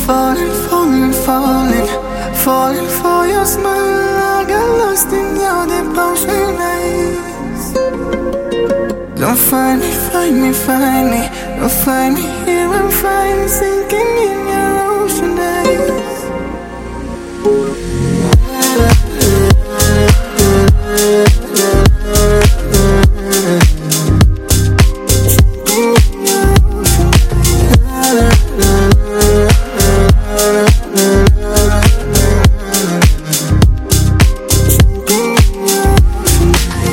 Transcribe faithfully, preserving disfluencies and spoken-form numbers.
Falling, falling, falling, falling for your smile. I got lost in your deep ocean eyes. Don't find me, find me, find me. Don't find me here, I'm fine, sinking in your ocean eyes.